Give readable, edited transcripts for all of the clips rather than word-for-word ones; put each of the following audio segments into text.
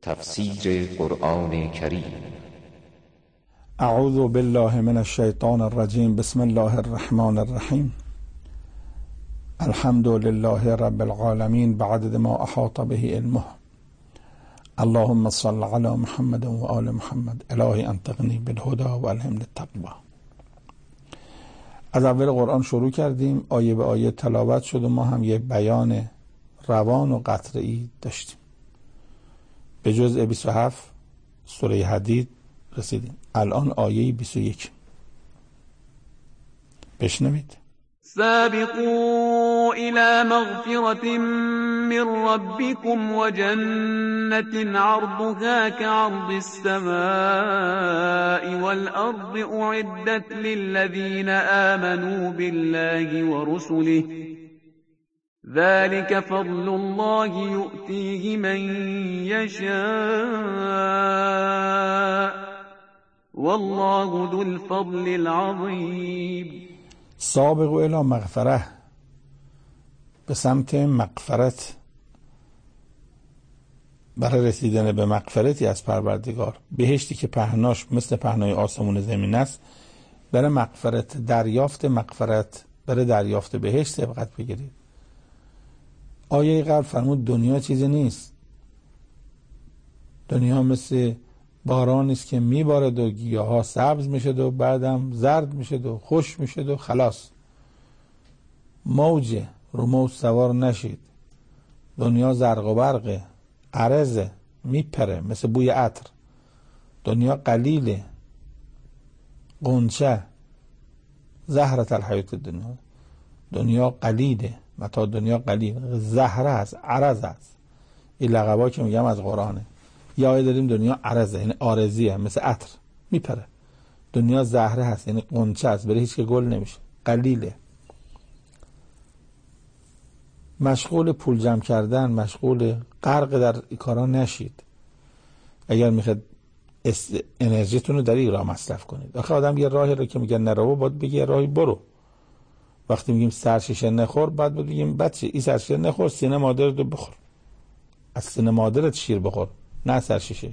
تفسیر قرآن کریم. اعوذ بالله من الشیطان الرجیم. بسم الله الرحمن الرحیم. الحمد لله رب العالمین بعدد ما احاط به علمه. اللهم صل علی محمد و آل محمد. الهی انطقنی بالهدى و الهمنی التقوی. از اول قرآن شروع کردیم، آیه به آیه تلاوت شد و ما هم یه بیان روان و قطعی داشتیم. به جزء 27 سوره حدید رسیدیم. الان آیه 21 بشنوید. سابقوا إلى مغفرة من ربكم وجنة عرضها كعرض السماء والأرض أعدت للذين آمنوا بالله ورسله ذلك فضل الله يؤتيه من يشاء والله ذو الفضل العظيم. سابقوا الی مغفره، به سمت مغفرت، برای رسیدن به مغفرتی از پروردگار، بهشتی که پهناش مثل پهنای آسمون زمین است. برای مغفرت، دریافت مغفرت، برای دریافت بهشت سبقت بگیرید. آیه قبل فرمود دنیا چیزی نیست. دنیا مثل باران است که میبارد و گیاها سبز میشد و بعدم زرد میشد و خوش میشد و خلاص. موجه، رو موج سوار نشید. دنیا زرق و برقه، عرضه، میپره مثل بوی عطر. دنیا قلیله، غنچه، زهرة الحیات الدنیا. دنیا قلیله، متاع دنیا قلیل، زهره هست، عرض هست. این لقبا که میگم از قرآنه. یا آیه داریم دنیا عرضه، یعنی آرزیه، مثل عطر میپره. دنیا زهره هست، یعنی غنچه است، برای هیچ که گل نمیشه، قلیله. مشغول پول جمع کردن، مشغول غرق در کارا نشید. اگر میخواد انرژیتون رو در این راه مصرف کنید. آخه آدم یه راهی رو که میگن نرو، باید بگی یه راهی برو. وقتی میگیم سرشیشه نخور، بعد بگیم بچه این سرشیشه نخور، سینه مادرت رو بخور. از سینه مادرت شیر بخور، نه سرشیشه.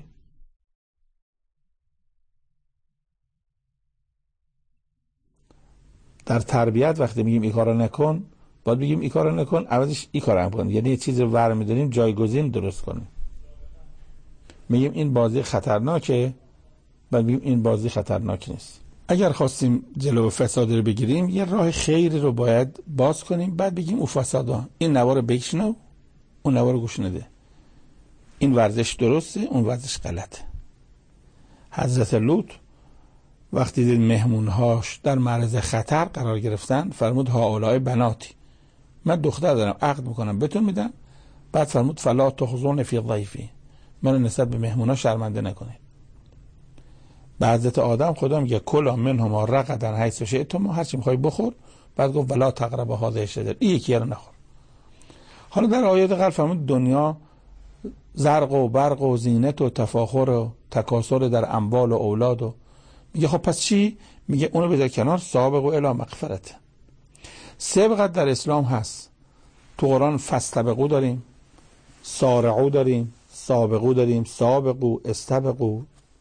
در تربیت وقتی میگیم این کارو نکن، باید بگیم این کارو نکن، عوضش این کارو کن. یعنی یه چیز رو ور می‌داریم، جایگزین درست کنیم. میگیم این بازی خطرناکه، بعد میگیم این بازی خطرناک نیست. اگر خواستیم جلو فساد رو بگیریم، یه راه خیری رو باید باز کنیم، بعد بگیم او فسادا، این نوار رو بشنو، اون نوار رو گوش نده. این ورزش درسته، اون ورزش غلطه. حضرت لوط وقتی دید مهمونهاش در معرض خطر قرار گرفتن، فرمود هؤلاء بناتی، من دختر دارم، عقد میکنم بهتون میدم. بعد فرمود فلا تخزون فی ضیفی، منو نسبت به مهمونها شرمنده نکنید. به حضرت آدم خدا میگه کلا منهما رغدا حیث شئتم، هر چی میخوای بخور. بعد گفت ولا تقربوا هذه الشجره، این یکی رو نخور. حالا در آیات قبل فرمود دنیا زرق و برق و زینت و تفاخر و تکاثر در اموال و اولاد و میگه خب پس چی؟ میگه اونو بذار کنار. سابقوا الی مغفرت. سبقت در اسلام هست. تو قرآن فاستبقوا داریم، سارعوا داریم، سابقوا داریم، سابقوا، استبقوا.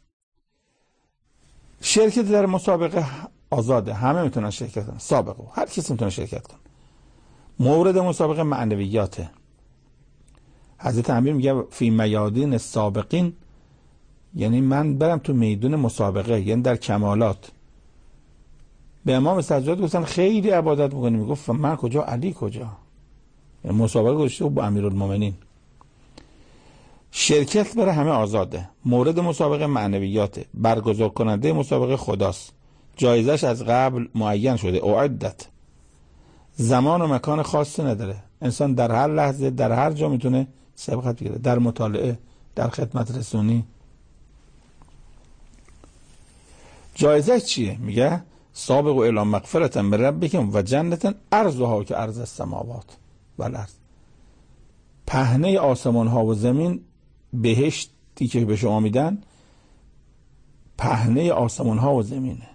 شرکت در مسابقه آزاده، همه میتونن شرکت کنن. سابقوا، هر کسی میتونه شرکت کنه. مورد مسابقه معنویاته. حضرت امیر میگه فی میادین السابقین، یعنی من برم تو میدون مسابقه، یعنی در کمالات. به امام سجاد گفتن خیلی عبادت میکنی، میگفت من کجا، علی کجا؟ یعنی مسابقه گذاشته با امیرالمومنین. شرکت برای همه آزاده. مورد مسابقه معنویاته. برگزار کننده مسابقه خداست. جایزش از قبل معین شده، اعدت. زمان و مکان خاصی نداره. انسان در هر لحظه در هر جا میتونه سبقت بگیره، در مطالعه، در خدمت رسونی. جایزه چیه؟ میگه سابقوا الی مغفرة من ربکم و جنة عرضها که عرض السماوات و الارض. پهنه آسمان ها و زمین، بهشتی که به شما میدن پهنه آسمان ها و زمینه.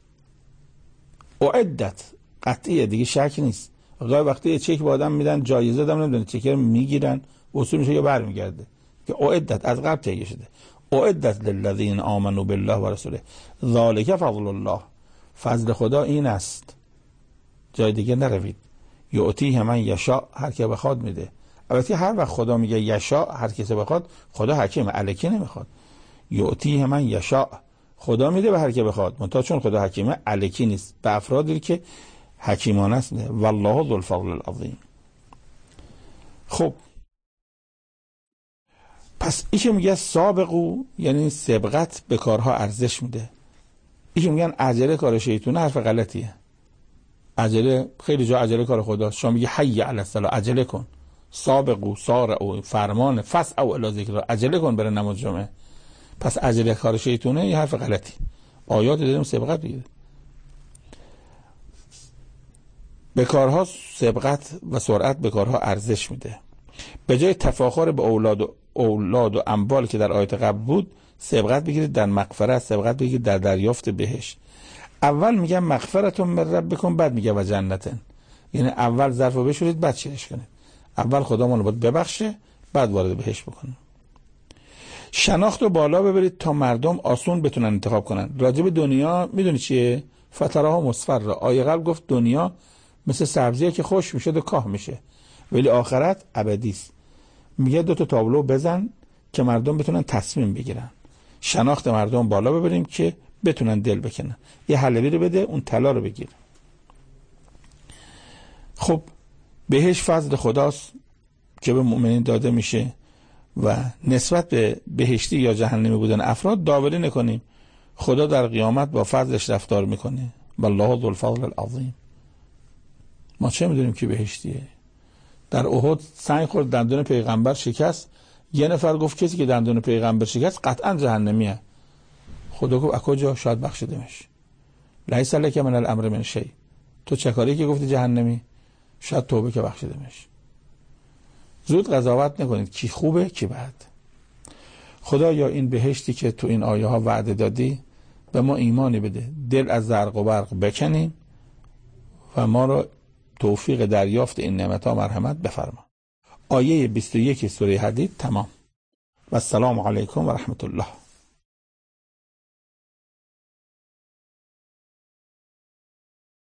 اعدت، قطعیه دیگه، شک نیست. وقتی یه چک به آدم میدن، جایزه آدم نمیدونه، چک رو میگیرن، وصول میشه یا برمیگرده. که اعدت از قبل تهیه شده. اعدت للذین آمنوا بالله و رسوله ذالک فضل الله، فضل خدا این است، جای دیگه نروید. یعطیه من یشاء، هر کی بخواد میده. البته هر وقت خدا میگه یشاء، هر کسی بخواد، خدا حکیم الکی نمیخواد. یعطیه من یشاء، خدا میده به هر کی بخواد، منتها چون خدا حکیمه الکی نیست، به افرادی که حکیمانه است. والله ذو الفضل العظیم. خب پس ایشه میگه سابقو، یعنی سبقت به کارها ارزش میده. ایشه میگن عجله کار شیطونه، حرف غلطیه. عجله خیلی جا عجله کار خداست. شما میگه حی علی الصلاة، عجله کن. سابقو، سارعو، فرمان، فسعوا الی ذکر، عجله کن برای نماز جمعه. پس عجله کار شیطونه، یه حرف غلطی. آیات دادیم سبقت بگیره. به کارها سبقت و سرعت به کارها ارزش میده. به جای تفاخر به اولاد و اموال که در آیات قبل بود، سبقت بگیرید در مغفرت، سبقت بگیرید در دریافت بهشت. اول میگم مغفرتون من ربکم، بعد میگه و جنتن. یعنی اول ظرفو بشورید بعد چیرش کنید. اول خدا ما رو باید ببخشه، بعد وارد بهشت بکنه. شناخت رو بالا ببرید تا مردم آسون بتونن انتخاب کنن. راجع به دنیا میدونی چیه؟ فترها مصفر. آیه قبل گفت دنیا مثل سبزیه که خوش میشه و کاه میشه، ولی آخرت ابدی است. میگه 2 تا تابلو بزن که مردم بتونن تصمیم بگیرن. شناخت مردم بالا ببریم که بتونن دل بکنن. یه حلبی رو بده، اون طلا رو بگیر. خب بهش فضل خداست که به مؤمنین داده میشه و نسبت به بهشتی یا جهنمی بودن افراد داوری نکنیم. خدا در قیامت با فضلش رفتار میکنه. والله ذو الفضل العظیم. ما چه میدونیم که بهشتیه؟ در احد سنگ خورد، دندون پیغمبر شکست. یه نفر گفت کسی که دندون پیغمبر شکست قطعا جهنمیه. خدا گفت اکجا؟ شاید بخشیدمش. لیس لک من الامر من شیء. تو چه کاری که گفتی جهنمی؟ شاید توبه که بخشیدمش. زود قضاوت نکنید کی خوبه کی بد. خدا یا این بهشتی که تو این آیه ها وعده دادی به ما ایمانی بده، دل از زرق و برق بکنیم و ما رو توفیق دریافت این نعمت‌ها مرحمت بفرما. آیه 21 سوره حدید تمام. و السلام علیکم و رحمت الله.